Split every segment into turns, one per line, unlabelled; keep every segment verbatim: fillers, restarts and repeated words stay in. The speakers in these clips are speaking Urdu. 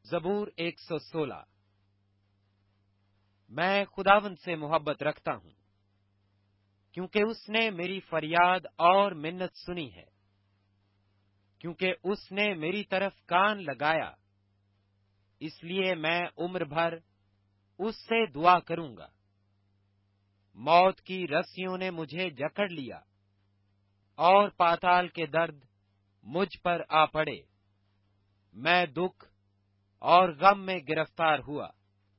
زبور ایک سو سولہ۔ میں خداوند سے محبت رکھتا ہوں کیونکہ اس نے میری فریاد اور منت سنی ہے، کیونکہ اس نے میری طرف کان لگایا، اس لیے میں عمر بھر اس سے دعا کروں گا۔ موت کی رسیوں نے مجھے جکڑ لیا اور پاتال کے درد مجھ پر آ پڑے۔ میں دکھ اور غم میں گرفتار ہوا۔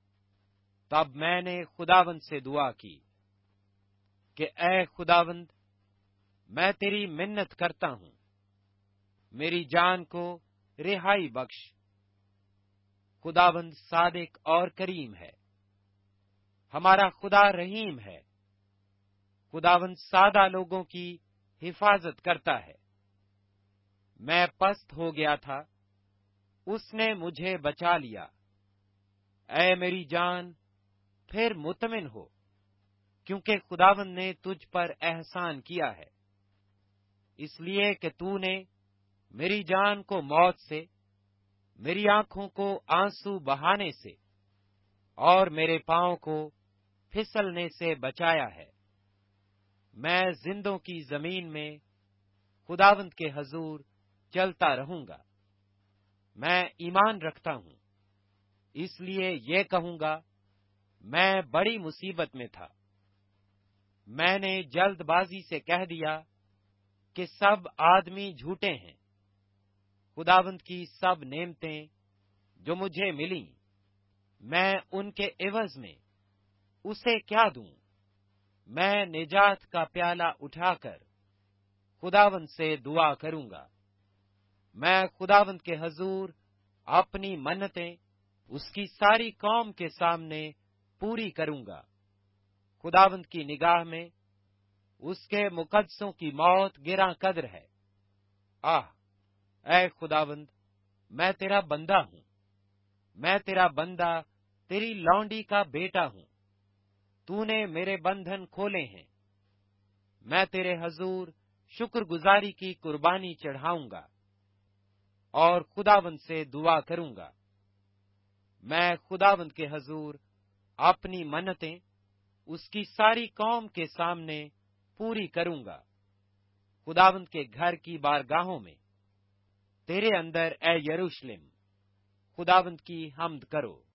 تب میں نے خداوند سے دعا کی کہ اے خداوند، میں تیری منت کرتا ہوں، میری جان کو رہائی بخش۔ خداوند صادق اور کریم ہے، ہمارا خدا رحیم ہے۔ خداوند سادہ لوگوں کی حفاظت کرتا ہے۔ میں پست ہو گیا تھا، اس نے مجھے بچا لیا۔ اے میری جان، پھر مطمئن ہو، کیونکہ خداوند نے تجھ پر احسان کیا ہے، اس لیے کہ تو نے میری جان کو موت سے، میری آنکھوں کو آنسو بہانے سے اور میرے پاؤں کو پھسلنے سے بچایا ہے۔ میں زندوں کی زمین میں خداوند کے حضور چلتا رہوں گا۔ میں ایمان رکھتا ہوں، اس لیے یہ کہوں گا، میں بڑی مصیبت میں تھا۔ میں نے جلد بازی سے کہہ دیا کہ سب آدمی جھوٹے ہیں۔ خداوند کی سب نعمتیں جو مجھے ملیں، میں ان کے عوض میں اسے کیا دوں؟ میں نجات کا پیالہ اٹھا کر خداوند سے دعا کروں گا۔ میں خداوند کے حضور اپنی منتیں اس کی ساری قوم کے سامنے پوری کروں گا۔ خداوند کی نگاہ میں اس کے مقدسوں کی موت گراں قدر ہے۔ آہ، اے خداوند، میں تیرا بندہ ہوں، میں تیرا بندہ، تیری لونڈی کا بیٹا ہوں۔ تو نے میرے بندھن کھولے ہیں۔ میں تیرے حضور شکر گزاری کی قربانی چڑھاؤں گا اور خداوند سے دعا کروں گا۔ میں خداوند کے حضور اپنی منتیں اس کی ساری قوم کے سامنے پوری کروں گا۔ خداوند کے گھر کی بارگاہوں میں تیرے اندر اے یروشلم، خداوند کی حمد کرو۔